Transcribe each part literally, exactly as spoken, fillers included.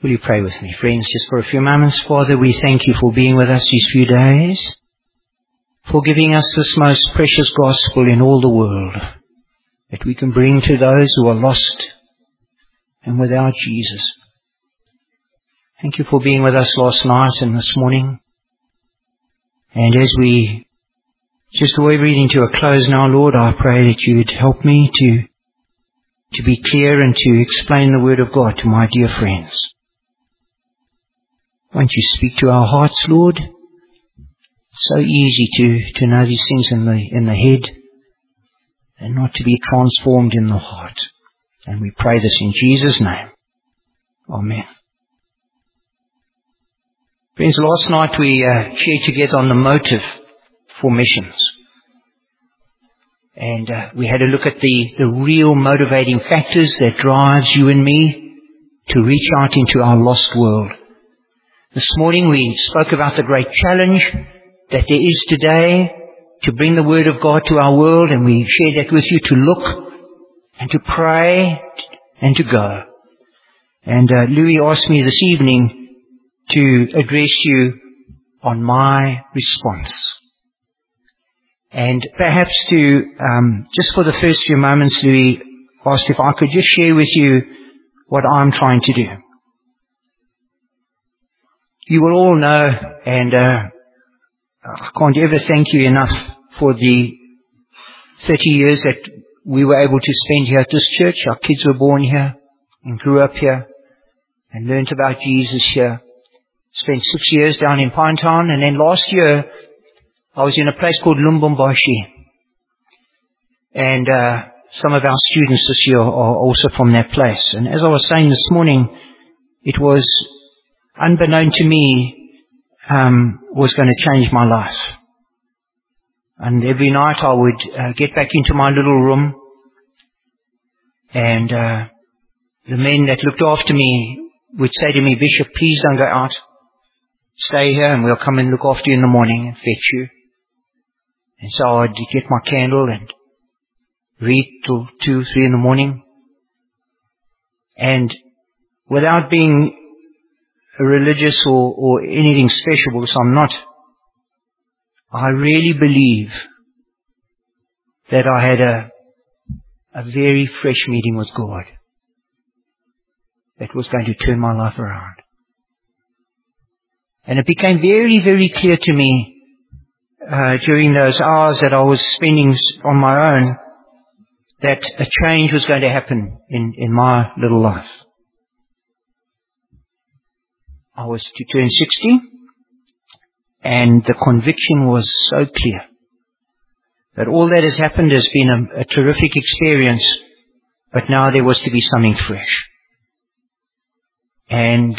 Will you pray with me, friends, just for a few moments? Father, we thank you for being with us these few days, for giving us this most precious gospel in all the world, that we can bring to those who are lost and without Jesus. Thank you for being with us last night and this morning. And as we just draw everything to a close now, Lord, I pray that you would help me to, to be clear and to explain the Word of God to my dear friends. Won't you speak to our hearts, Lord? It's so easy to, to know these things in the, in the head and not to be transformed in the heart. And we pray this in Jesus' name. Amen. Friends, last night we uh, shared together on the motive for missions. And uh, we had a look at the, the real motivating factors that drives you and me to reach out into our lost world. This morning we spoke about the great challenge that there is today to bring the Word of God to our world, and we shared that with you, to look and to pray and to go. And uh, Louis asked me this evening to address you on my response. And perhaps to, um, just for the first few moments, Louis asked if I could just share with you what I'm trying to do. You will all know, and uh, I can't ever thank you enough for the thirty years that we were able to spend here at this church. Our kids were born here and grew up here and learnt about Jesus here. Spent six years down in Pinetown, and then last year I was in a place called Lumbumbashi. And uh, some of our students this year are also from that place. And as I was saying this morning, it was unbeknown to me, um, was going to change my life. And every night I would uh, get back into my little room, and uh, the men that looked after me would say to me, "Bishop, please don't go out. Stay here and we'll come and look after you in the morning and fetch you." And so I'd get my candle and read till two, three in the morning. And without being religious or, or anything special, because I'm not, I really believe that I had a, a very fresh meeting with God that was going to turn my life around. And it became very, very clear to me uh, during those hours that I was spending on my own that a change was going to happen in, in my little life. I was to turn sixty, and the conviction was so clear that all that has happened has been a, a terrific experience, but now there was to be something fresh. And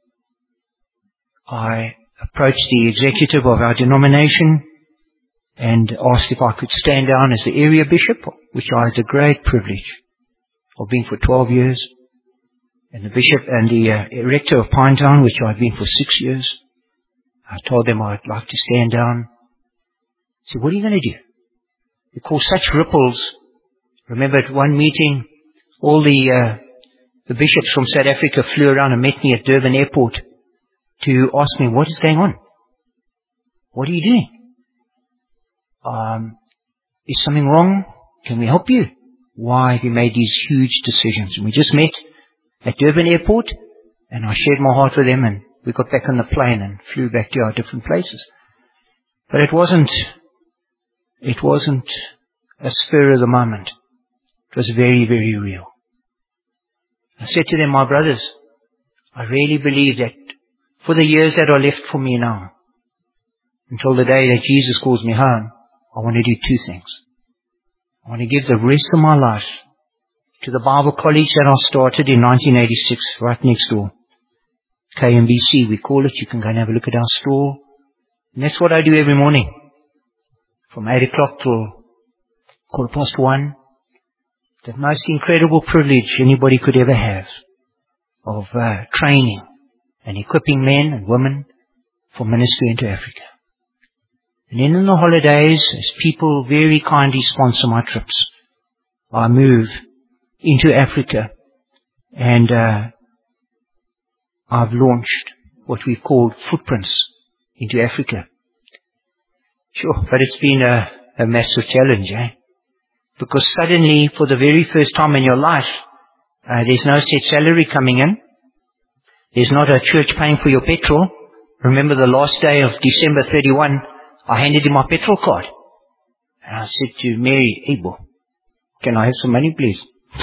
I approached the executive of our denomination and asked if I could stand down as the area bishop, which I had the great privilege of being for twelve years. And the bishop and the uh, rector of Pinetown, which I've been for six years, I told them I'd like to stand down. I said, "What are you going to do?" They caused such ripples. Remember at one meeting, all the uh, the bishops from South Africa flew around and met me at Durban Airport to ask me, "What is going on? What are you doing? Um, is something wrong? Can we help you? Why have you made these huge decisions?" And we just met at Durban Airport, and I shared my heart with them, and we got back on the plane and flew back to our different places. But it wasn't, it wasn't a spur of the moment. It was very, very real. I said to them, "My brothers, I really believe that for the years that are left for me now, until the day that Jesus calls me home, I want to do two things. I want to give the rest of my life to the Bible college that I started in nineteen eighty-six, right next door. K M B C, we call it. You can go and have a look at our store. And that's what I do every morning, from eight o'clock till quarter past one. The most incredible privilege anybody could ever have of uh, training and equipping men and women for ministry into Africa. And then in the holidays, as people very kindly sponsor my trips, I move into Africa, and uh, I've launched what we've called Footprints into Africa. Sure, but it's been a, a massive challenge, eh? Because suddenly, for the very first time in your life, uh, there's no set salary coming in. There's not a church paying for your petrol. Remember the last day of December thirty-first, I handed him my petrol card. And I said to Mary, Abel, can I have some money, please?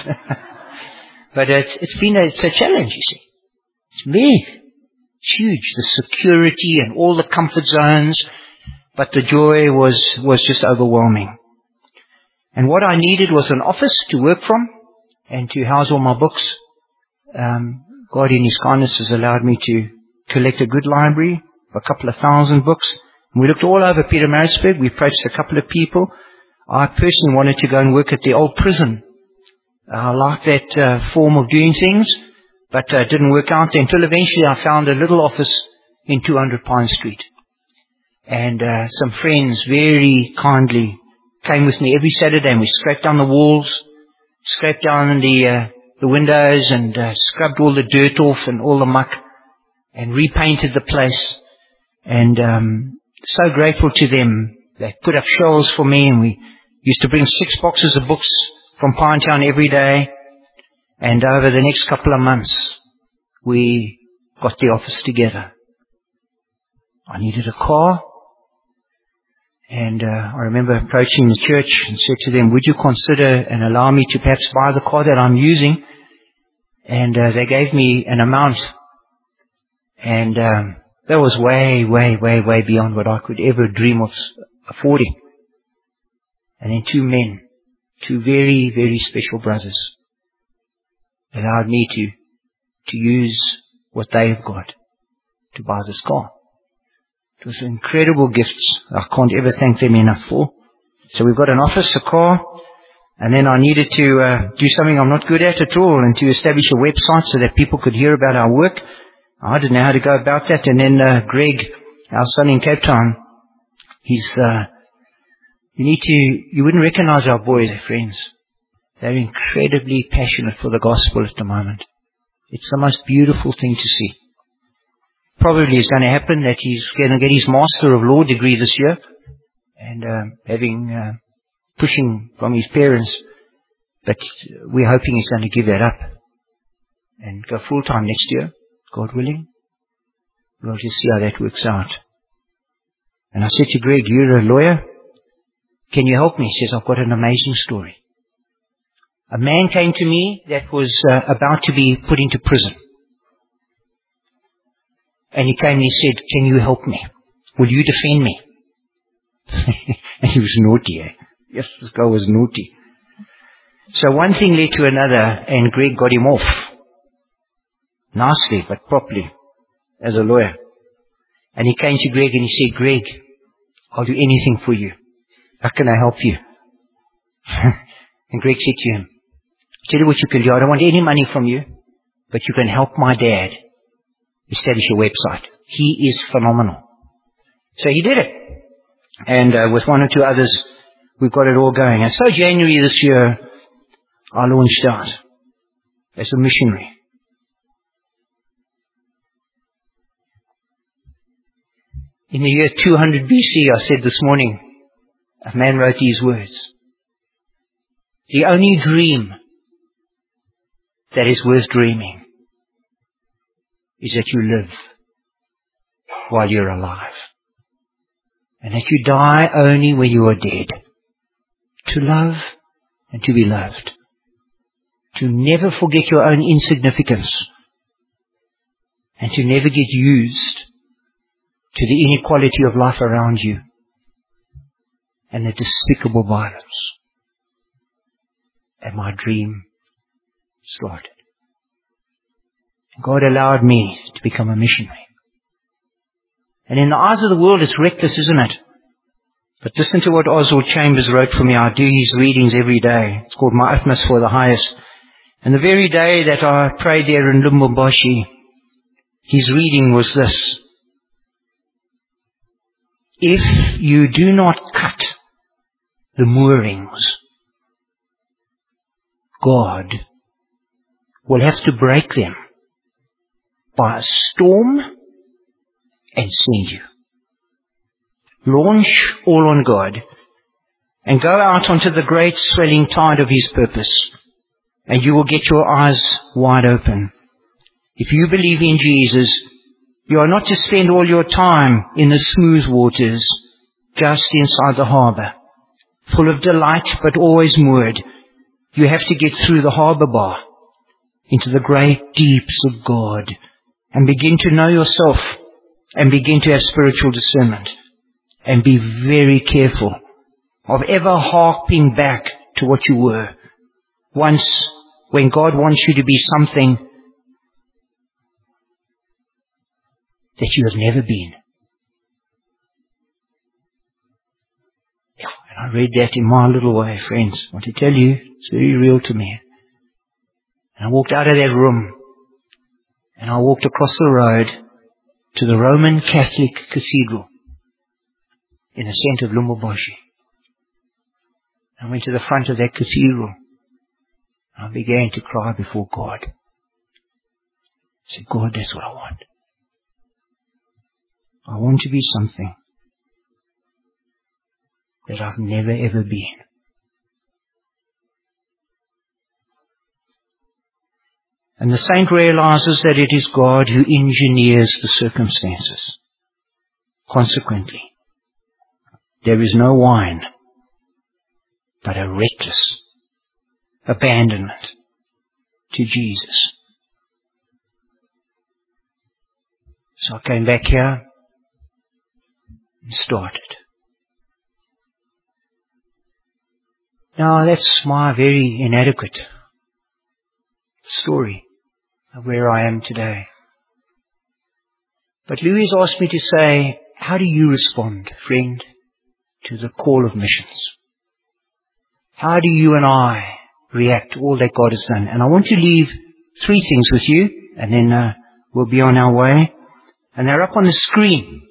But it's, it's been a, it's a challenge, you see. It's big. It's huge. The security and all the comfort zones. But the joy was, was just overwhelming. And what I needed was an office to work from and to house all my books. Um, God in His kindness has allowed me to collect a good library, a couple of thousand books. And we looked all over Pietermaritzburg. We approached a couple of people. I personally wanted to go and work at the old prison. I liked that uh, form of doing things, but uh, it didn't work out until eventually I found a little office in two hundred Pine Street. And uh, some friends very kindly came with me every Saturday, and we scraped down the walls, scraped down the uh, the windows, and uh, scrubbed all the dirt off and all the muck, and repainted the place. And um, so grateful to them. They put up shelves for me, and we used to bring six boxes of books from Pinetown every day. And over the next couple of months, we got the office together. I needed a car. And uh, I remember approaching the church and said to them, would you consider and allow me to perhaps buy the car that I'm using? And uh, they gave me an amount. And um, that was way, way, way, way beyond what I could ever dream of affording. And then two men, two very, very special brothers, allowed me to, to use what they have got to buy this car. It was incredible gifts. I can't ever thank them enough for. So we've got an office, a car, and then I needed to uh, do something I'm not good at at all, and to establish a website so that people could hear about our work. I didn't know how to go about that. And then uh, Greg, our son in Cape Town, he's, uh, you need to, you wouldn't recognize our boys, they're friends. They're incredibly passionate for the gospel at the moment. It's the most beautiful thing to see. Probably is going to happen that he's going to get his Master of Law degree this year, and uh, having uh, pushing from his parents, but we're hoping he's going to give that up and go full time next year, God willing. We'll just see how that works out. And I said to Greg, you're a lawyer, can you help me? He says, I've got an amazing story. A man came to me that was uh, about to be put into prison. And he came and he said, can you help me? Will you defend me? And he was naughty, eh? Yes, this guy was naughty. So one thing led to another, and Greg got him off. Nicely, but properly, as a lawyer. And he came to Greg and he said, Greg, I'll do anything for you. How can I help you? And Greg said to him, I'll tell you what you can do. I don't want any money from you, but you can help my dad establish a website. He is phenomenal. So he did it. And uh, with one or two others, we've got it all going. And so January this year, I launched out as a missionary. In the year two hundred B C, I said this morning, a man wrote these words. The only dream that is worth dreaming is that you live while you're alive. And that you die only when you are dead. To love and to be loved. To never forget your own insignificance. And to never get used to the inequality of life around you. And the despicable violence. And my dream started. God allowed me to become a missionary. And in the eyes of the world, it's reckless, isn't it? But listen to what Oswald Chambers wrote for me. I do his readings every day. It's called My Utmost for the Highest. And the very day that I prayed there in Lubumbashi, his reading was this. If you do not cut the moorings, God will have to break them by a storm and send you. Launch all on God and go out onto the great swelling tide of His purpose, and you will get your eyes wide open. If you believe in Jesus, you are not to spend all your time in the smooth waters, just inside the harbor, full of delight but always moored. You have to get through the harbor bar into the great deeps of God and begin to know yourself and begin to have spiritual discernment, and be very careful of ever harping back to what you were once, when God wants you to be something that you have never been. And I read that in my little way, friends. I want to tell you, it's very real to me. And I walked out of that room, and I walked across the road to the Roman Catholic Cathedral in the centre of Lubumbashi. I went to the front of that cathedral. I began to cry before God. I said, God, that's what I want. I want to be something that I've never ever been. And the saint realizes that it is God who engineers the circumstances. Consequently, there is no wine, but a reckless abandonment to Jesus. So I came back here and started. Now that's my very inadequate story of where I am today. But Louis asked me to say, how do you respond, friend, to the call of missions? How do you and I react to all that God has done? And I want to leave three things with you, and then uh, we'll be on our way. And they're up on the screen.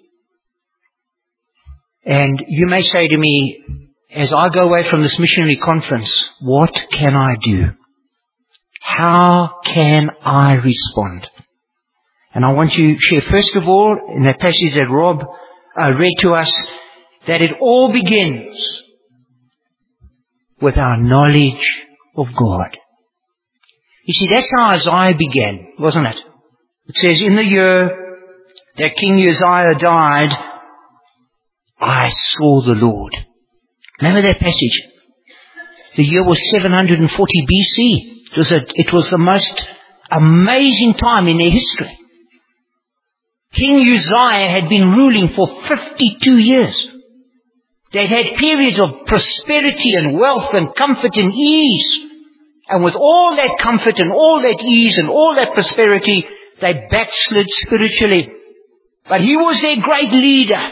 And you may say to me, as I go away from this missionary conference, what can I do? How can I respond? And I want to share, first of all, in that passage that Rob uh, read to us, that it all begins with our knowledge of God. You see, that's how Isaiah began, wasn't it? It says, in the year that King Uzziah died, I saw the Lord. Remember that passage? The year was seven hundred forty B C. It was, a, it was the most amazing time in their history. King Uzziah had been ruling for fifty-two years. They'd had periods of prosperity and wealth and comfort and ease. And with all that comfort and all that ease and all that prosperity, they backslid spiritually. But he was their great leader.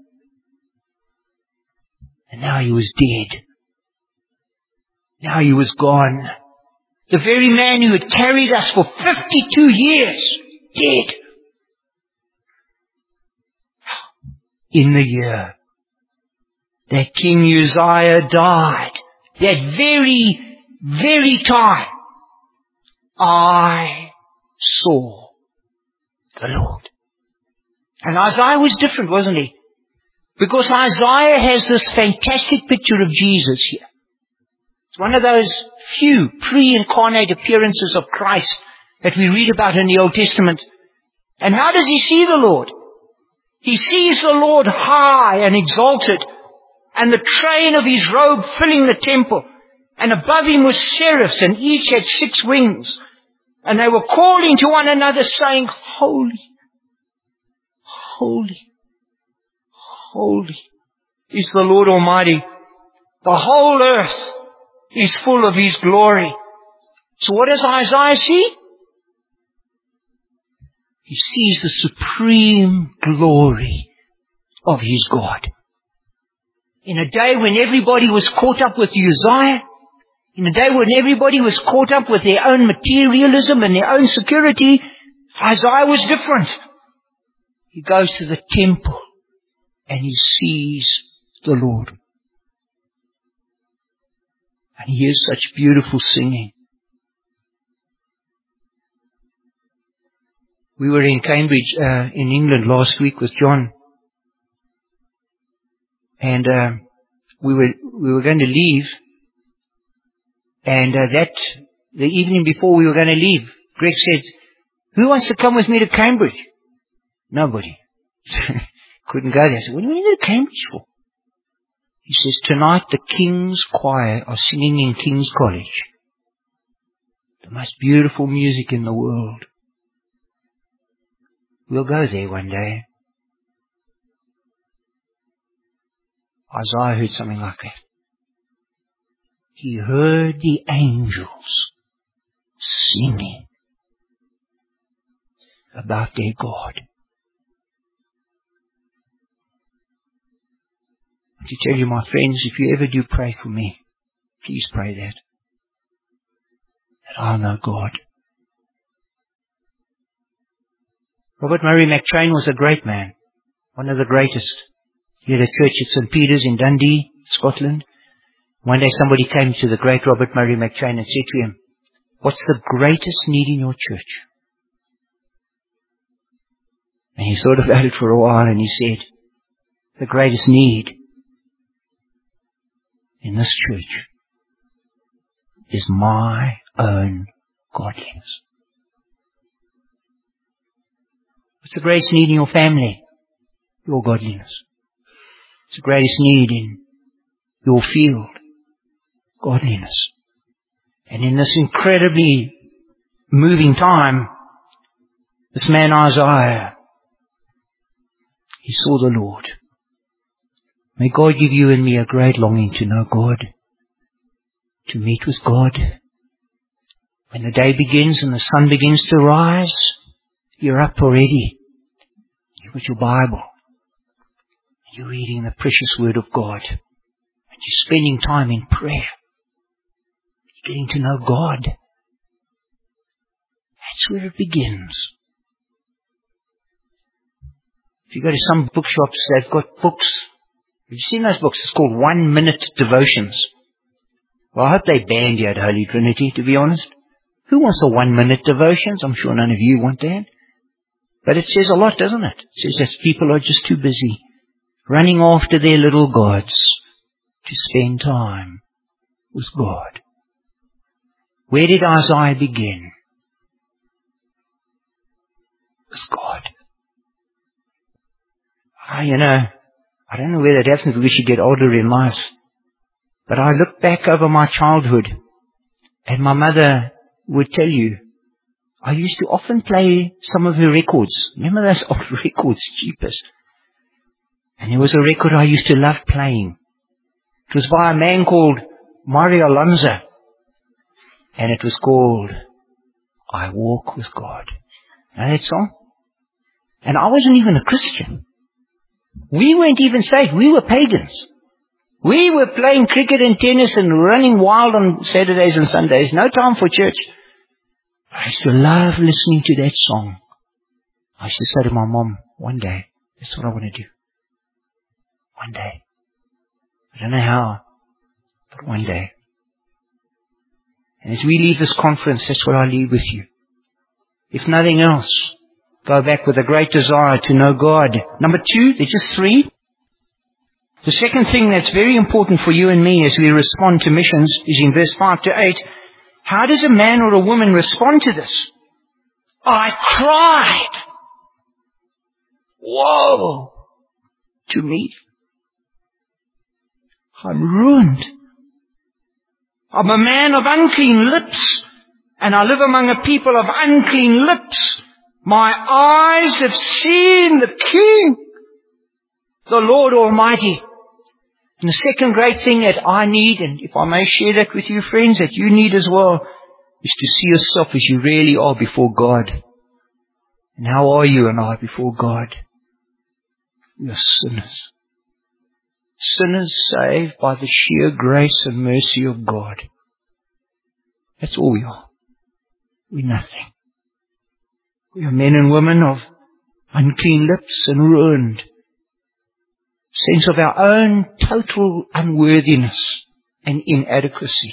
And now he was dead. Now he was gone. The very man who had carried us for fifty-two years, dead. In the year that King Uzziah died, that very, very time, I saw the Lord. And Isaiah was different, wasn't he? Because Isaiah has this fantastic picture of Jesus here. It's one of those few pre-incarnate appearances of Christ that we read about in the Old Testament. And how does he see the Lord? He sees the Lord high and exalted, and the train of his robe filling the temple. And above him was seraphs, and each had six wings. And they were calling to one another, saying, Holy, holy, holy is the Lord Almighty. The whole earth is full of his glory. So what does Isaiah see? He sees the supreme glory of his God. In a day when everybody was caught up with Uzziah, in a day when everybody was caught up with their own materialism and their own security, Isaiah was different. He goes to the temple and he sees the Lord. And he hears such beautiful singing. We were in Cambridge, uh, in England last week with John. And, uh, we were, we were going to leave. And, uh, that, the evening before we were going to leave, Greg said, who wants to come with me to Cambridge? Nobody. Couldn't go there. I said, what do you go to Cambridge for? He says, tonight the King's Choir are singing in King's College. The most beautiful music in the world. We'll go there one day. Isaiah heard something like that. He heard the angels singing about their God. To tell you, my friends, if you ever do pray for me, please pray that. That I'll know God. Robert Murray McCheyne was a great man. One of the greatest. He had a church at Saint Peter's in Dundee, Scotland. One day somebody came to the great Robert Murray McCheyne and said to him, what's the greatest need in your church? And he thought about it for a while and he said, the greatest need in this church is my own godliness. What's the greatest need in your family? Your godliness. What's the greatest need in your field? Godliness. And in this incredibly moving time, this man Isaiah, he saw the Lord. May God give you and me a great longing to know God, to meet with God. When the day begins and the sun begins to rise, you're up already. You've got your Bible. You're reading the precious Word of God. And you're spending time in prayer. You're getting to know God. That's where it begins. If you go to some bookshops, they've got books. Have you seen those books? It's called One Minute Devotions. Well, I hope they banned you at Holy Trinity, to be honest. Who wants a one minute devotions? I'm sure none of you want that. But it says a lot, doesn't it? It says that people are just too busy running after their little gods to spend time with God. Where did Isaiah begin? With God. Ah, you know, I don't know whether it happens we should get older in life, but I look back over my childhood and my mother would tell you, I used to often play some of her records. Remember those old records, cheapest? And there was a record I used to love playing. It was by a man called Mario Lanza. And it was called I Walk with God. Know that song? And I wasn't even a Christian. We weren't even saved. We were pagans. We were playing cricket and tennis and running wild on Saturdays and Sundays. No time for church. I used to love listening to that song. I used to say to my mom, one day, that's what I want to do. One day. I don't know how, but one day. And as we leave this conference, that's what I leave with you. If nothing else, go back with a great desire to know God. Number two, there's just three. The second thing that's very important for you and me as we respond to missions is in verse five to eight. How does a man or a woman respond to this? I cried. Whoa. To me. I'm ruined. I'm a man of unclean lips, and I live among a people of unclean lips. My eyes have seen the King, the Lord Almighty. And the second great thing that I need, and if I may share that with you friends, that you need as well, is to see yourself as you really are before God. And how are you and I before God? We are sinners. Sinners saved by the sheer grace and mercy of God. That's all we are. We're nothing. We are men and women of unclean lips and ruined. Sense of our own total unworthiness and inadequacy.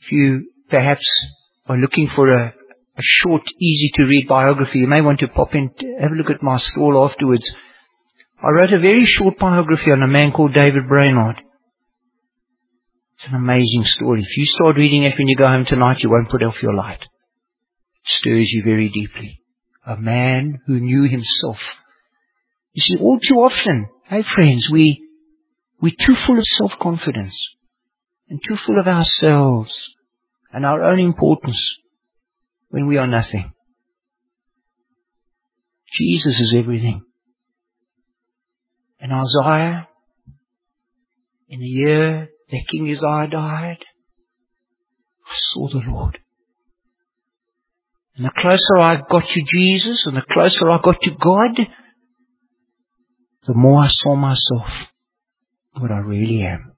If you perhaps are looking for a, a short, easy-to-read biography, you may want to pop in, have a look at my stall afterwards. I wrote a very short biography on a man called David Brainerd. It's an amazing story. If you start reading it when you go home tonight, you won't put off your light. It stirs you very deeply. A man who knew himself. You see, all too often, hey friends, we, we're too full of self-confidence and too full of ourselves and our own importance when we are nothing. Jesus is everything. And Isaiah, in the year that King Uzziah died, I saw the Lord. And the closer I got to Jesus and the closer I got to God, the more I saw myself, what I really am.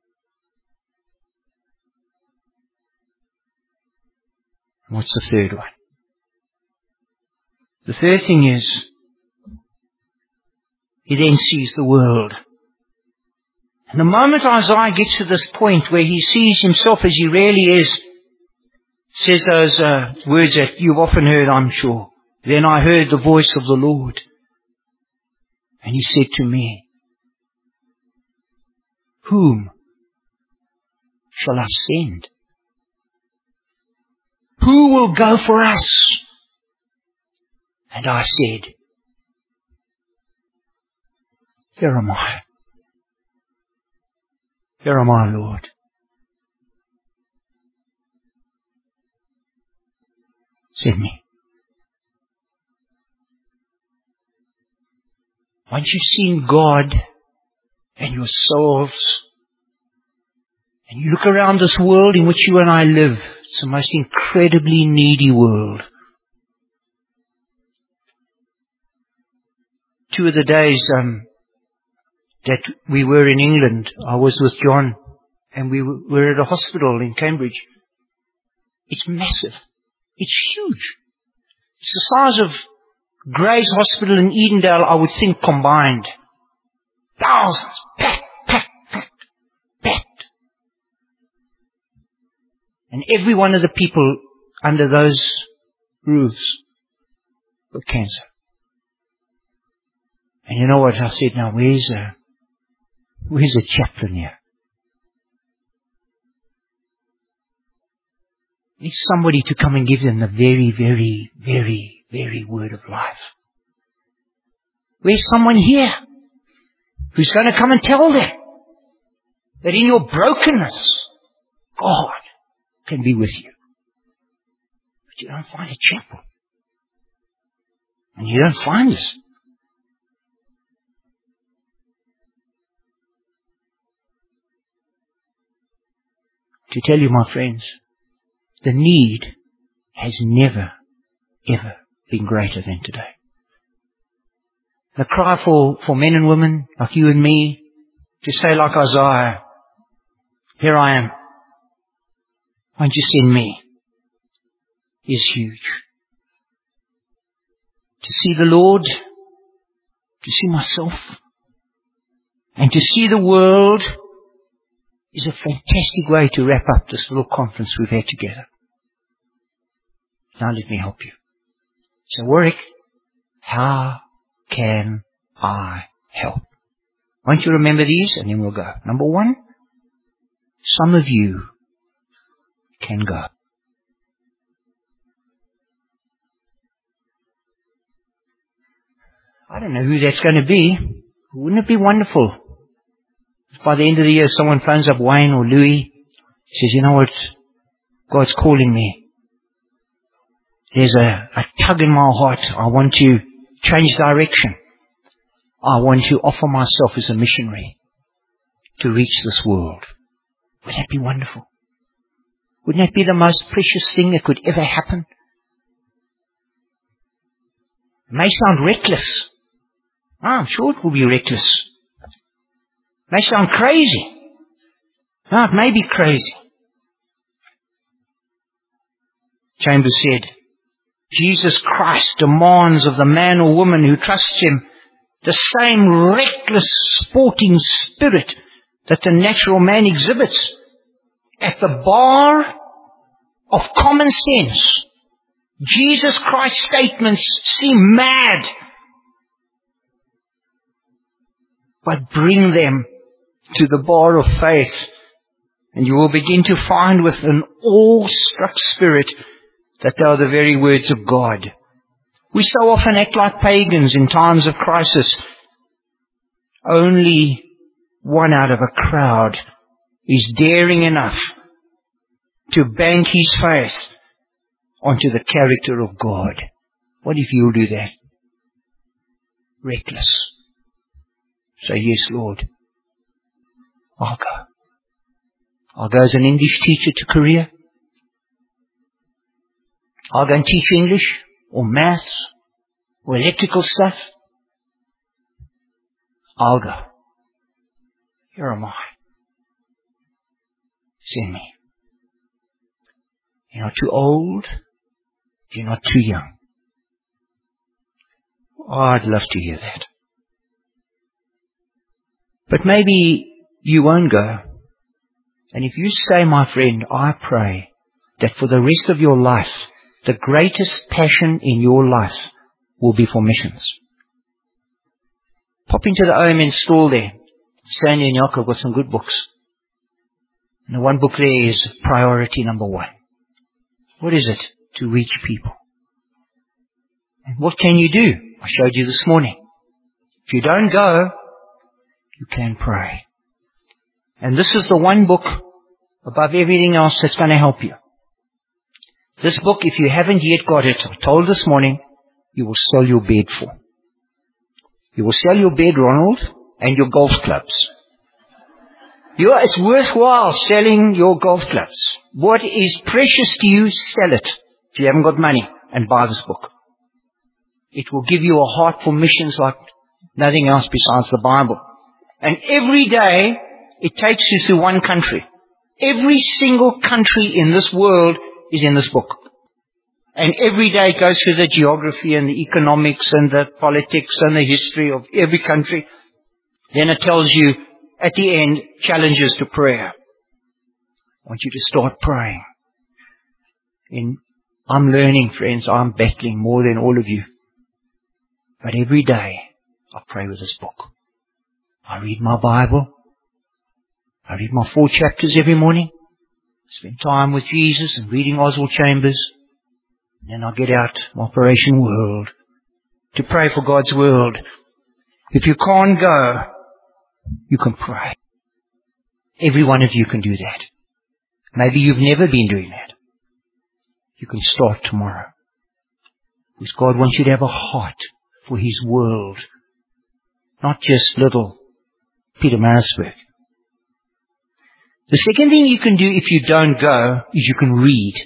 What's the third one? The third thing is, he then sees the world. And the moment Isaiah gets to this point where he sees himself as he really is, says those uh, words that you've often heard, I'm sure. Then I heard the voice of the Lord. And he said to me, whom shall I send? Who will go for us? And I said, here am I. Here am I, Lord. Send me. Once you've seen God and yourselves, and you look around this world in which you and I live, it's the most incredibly needy world. Two of the days um, that we were in England, I was with John, and we were at a hospital in Cambridge. It's massive. It's huge. It's the size of Gray's Hospital in Edendale, I would think, combined. Thousands. Packed, packed, packed, packed. And every one of the people under those roofs got cancer. And you know what I said? Now, where's a, where's a chaplain here? Need somebody to come and give them the very, very, very, very word of life. Where's someone here who's going to come and tell them that in your brokenness, God can be with you? But you don't find a chapel. And you don't find this. To tell you, my friends, the need has never, ever been greater than today. The cry for, for men and women like you and me to say like Isaiah, here I am, won't you send me, is huge. To see the Lord, to see myself, and to see the world is a fantastic way to wrap up this little conference we've had together. Now let me help you. So Warwick, how can I help? Won't you remember these and then we'll go. Number one, some of you can go. I don't know who that's going to be. Wouldn't it be wonderful if by the end of the year someone phones up Wayne or Louis, says, you know what, God's calling me. There's a, a tug in my heart. I want to change direction. I want to offer myself as a missionary to reach this world. Would that be wonderful? Wouldn't that be the most precious thing that could ever happen? It may sound reckless. Oh, I'm sure it will be reckless. It may sound crazy. No, it may be crazy. Chambers said, Jesus Christ demands of the man or woman who trusts him the same reckless sporting spirit that the natural man exhibits at the bar of common sense. Jesus Christ's statements seem mad, but bring them to the bar of faith, and you will begin to find with an awe-struck spirit that they are the very words of God. We so often act like pagans in times of crisis. Only one out of a crowd is daring enough to bank his faith onto the character of God. What if you'll do that? Reckless. Say, yes, Lord. I'll go. I'll go as an English teacher to Korea. I'll go and teach English or maths or electrical stuff. I'll go. Here am I. Send me. You're not too old. You're not too young. Oh, I'd love to hear that. But maybe you won't go. And if you say, my friend, I pray that for the rest of your life, the greatest passion in your life will be for missions. Pop into the O M N store there. Sandy and Yoko have got some good books. And the one book there is priority number one. What is it? To reach people. And what can you do? I showed you this morning. If you don't go, you can pray. And this is the one book above everything else that's going to help you. This book, if you haven't yet got it, I told this morning, you will sell your bed for. You will sell your bed, Ronald, and your golf clubs. You are, it's worthwhile selling your golf clubs. What is precious to you, sell it. If you haven't got money, and buy this book. It will give you a heart for missions like nothing else besides the Bible. And every day, it takes you through one country. Every single country in this world is in this book. And every day it goes through the geography and the economics and the politics and the history of every country. Then it tells you, at the end, challenges to prayer. I want you to start praying. And I'm learning, friends, I'm battling more than all of you. But every day, I pray with this book. I read my Bible. I read my four chapters every morning. Spend time with Jesus and reading Oswald Chambers. Then I get out my Operation World to pray for God's world. If you can't go, you can pray. Every one of you can do that. Maybe you've never been doing that. You can start tomorrow. Because God wants you to have a heart for His world. Not just little Peter Marisburg. The second thing you can do if you don't go is you can read.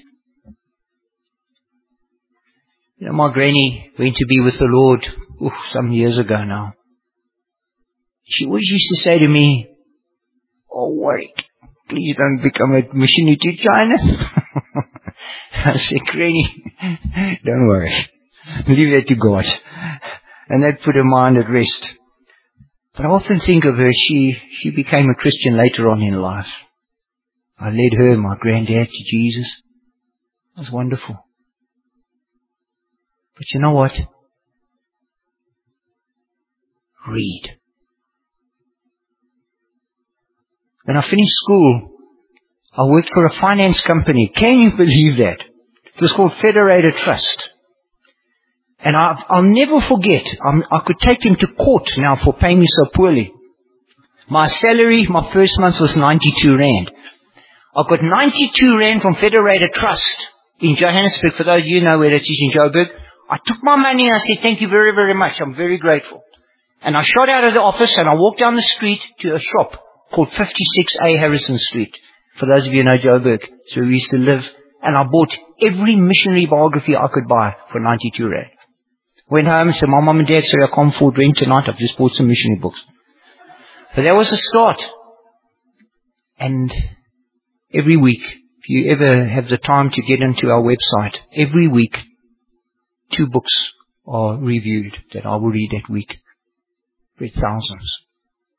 You know, my granny went to be with the Lord oof, some years ago now. She always used to say to me, "Oh, Warwick, please don't become a missionary to China." I said, "Granny, don't worry. Leave that to God." And that put her mind at rest. But I often think of her, she, she became a Christian later on in life. I led her, my granddad, to Jesus. It was wonderful. But you know what? Read. When I finished school, I worked for a finance company. Can you believe that? It was called Federated Trust. And I, I'll never forget, I'm, I could take him to court now for paying me so poorly. My salary, my first month was ninety-two rand. I got ninety-two rand from Federated Trust in Johannesburg. For those of you who know where it is in Joburg. I took my money and I said, "Thank you very, very much. I'm very grateful." And I shot out of the office and I walked down the street to a shop called fifty-six A Harrison Street. For those of you who know Joburg, so we used to live. And I bought every missionary biography I could buy for ninety-two rand. Went home and said, "My mom and dad, sorry, I can't afford rent tonight. I've just bought some missionary books." But that was the start. And every week, if you ever have the time to get into our website, every week, two books are reviewed that I will read that week. Read thousands.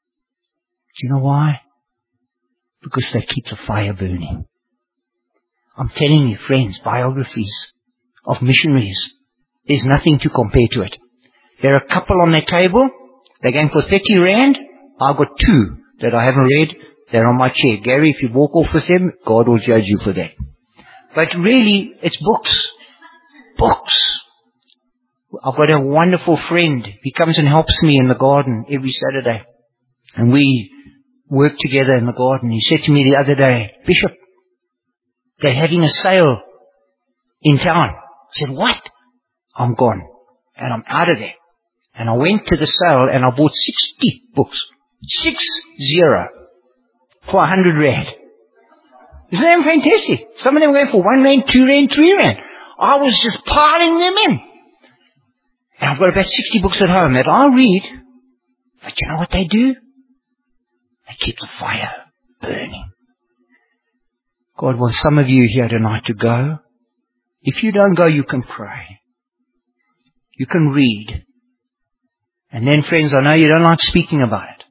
Do you know why? Because they keep the fire burning. I'm telling you, friends, biographies of missionaries, there's nothing to compare to it. There are a couple on their table. They're going for thirty rand. I've got two that I haven't read. They're on my chair. Gary, if you walk off with them, God will judge you for that. But really, it's books. Books. I've got a wonderful friend. He comes and helps me in the garden every Saturday. And we work together in the garden. He said to me the other day, Bishop, they're having a sale in town. I said, what? I'm gone. And I'm out of there. And I went to the sale and I bought sixty books. Six zero. For a hundred rand. Isn't that fantastic? Some of them went for one rand, two rand, three rand. I was just piling them in. And I've got about sixty books at home that I'll read. But you know what they do? They keep the fire burning. God wants some of you here tonight to go. If you don't go, you can pray. You can read. And then, friends, I know you don't like speaking about it.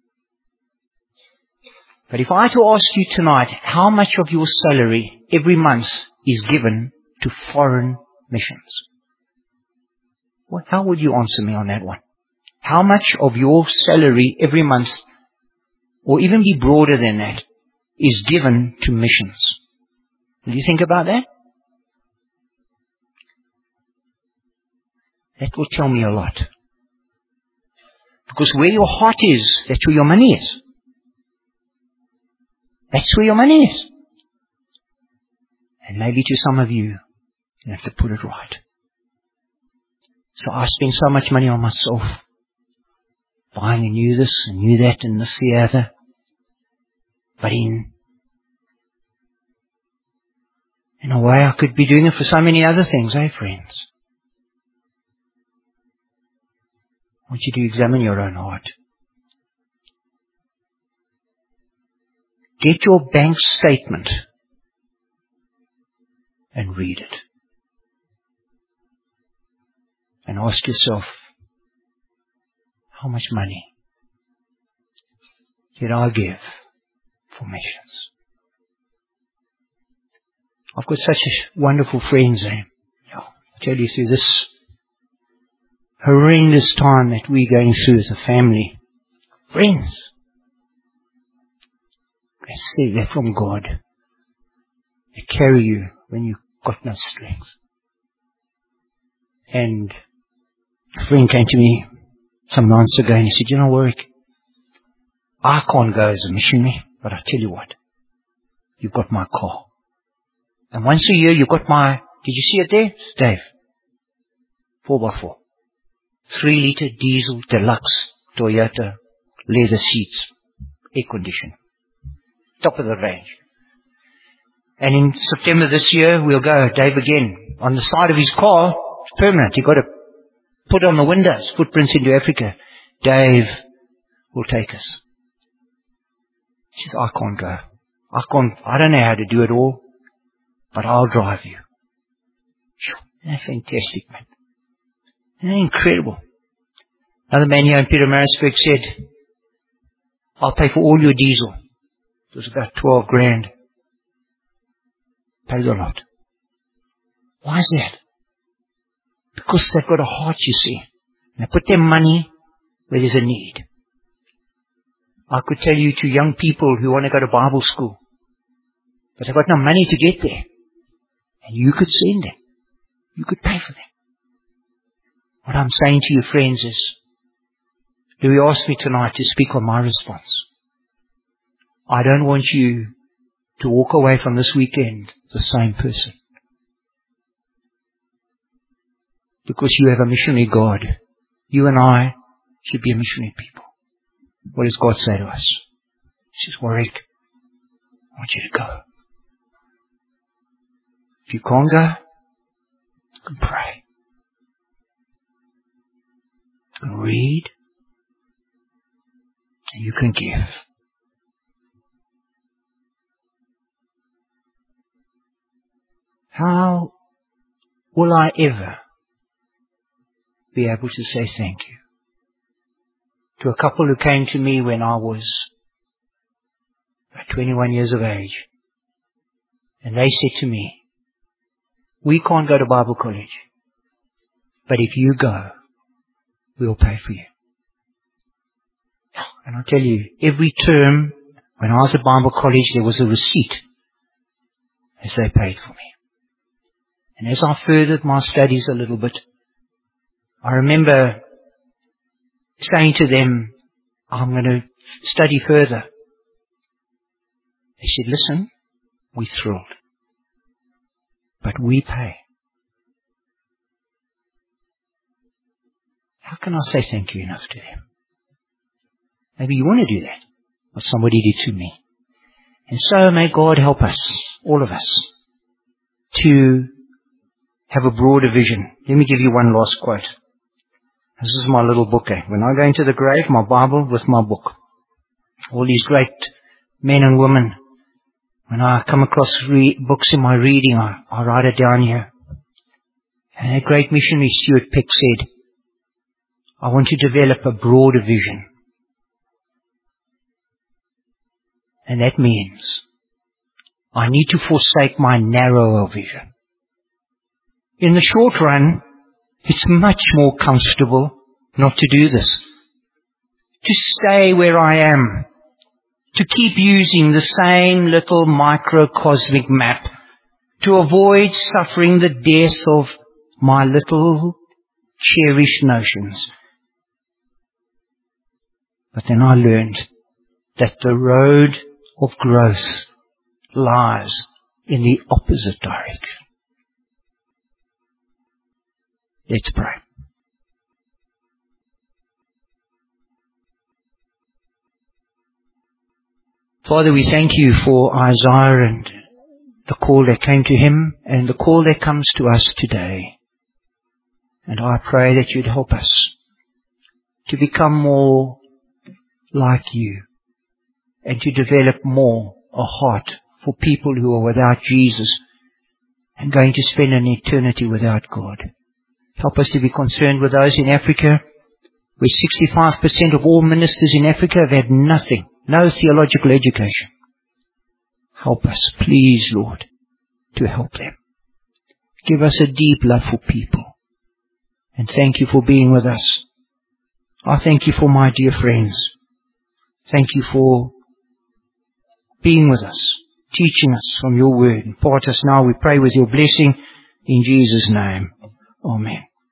But if I had to ask you tonight, how much of your salary every month is given to foreign missions? Well, how would you answer me on that one? How much of your salary every month, or even be broader than that, is given to missions? Will you think about that? That will tell me a lot. Because where your heart is, that's where your money is. That's where your money is. And maybe to some of you, you have to put it right. So I spend so much money on myself, buying a new this and new that and this the other. But in, in a way I could be doing it for so many other things, eh, friends? I want you to examine your own heart. Get your bank statement and read it. And ask yourself, how much money did I give for missions? I've got such wonderful friends there. I'll tell you, through this horrendous time that we're going through as a family, friends, they say they're from God. They carry you when you've got no strength. And a friend came to me some months ago and he said, you know, Warwick, I can't go as a missionary, but I tell you what, you've got my car. And once a year you've got my, did you see it there? Dave. Four by four. Three litre diesel deluxe Toyota leather seats, air conditioned. Top of the range. And in September this year, we'll go, Dave again. On the side of his car, it's permanent. You've got to put on the windows, footprints into Africa. Dave will take us. He says, I can't go. I can't, I don't know how to do it all, but I'll drive you. Isn't that fantastic, man? Isn't that incredible? Another man here in Pietermaritzburg said, I'll pay for all your diesel. It was about twelve grand. Paid a lot. Why is that? Because they've got a heart, you see. And they put their money where there's a need. I could tell you to young people who want to go to Bible school, but they've got no money to get there. And you could send them. You could pay for them. What I'm saying to you, friends, is, Louis asked me tonight to speak on my response. I don't want you to walk away from this weekend the same person. Because you have a missionary God. You and I should be a missionary people. What does God say to us? He says, Warwick, I want you to go. If you can't go, you can pray. You can read. And you can give. How will I ever be able to say thank you to a couple who came to me when I was twenty-one years of age And they said to me, we can't go to Bible college, but if you go, we'll pay for you. And I'll tell you, every term when I was at Bible college, there was a receipt as they paid for me. And as I furthered my studies a little bit, I remember saying to them, I'm going to study further. They said, listen, we're thrilled, but we pay. How can I say thank you enough to them? Maybe you want to do that, what somebody did to me. And so may God help us, all of us, to have a broader vision. Let me give you one last quote. This is my little book. Eh? When I go into the grave, my Bible with my book. All these great men and women, when I come across re- books in my reading, I, I write it down here. And a great missionary, Stuart Peck, said, I want to develop a broader vision. And that means I need to forsake my narrower vision. In the short run, it's much more comfortable not to do this. To stay where I am. To keep using the same little microcosmic map. To avoid suffering the death of my little cherished notions. But then I learned that the road of growth lies in the opposite direction. Let's pray. Father, we thank you for Isaiah and the call that came to him and the call that comes to us today. And I pray that you'd help us to become more like you and to develop more a heart for people who are without Jesus and going to spend an eternity without God. Help us to be concerned with those in Africa, where sixty-five percent of all ministers in Africa have had nothing, no theological education. Help us, please, Lord, to help them. Give us a deep love for people. And thank you for being with us. I thank you for my dear friends. Thank you for being with us, teaching us from your word. Impart us now, we pray, with your blessing in Jesus' name. Amen.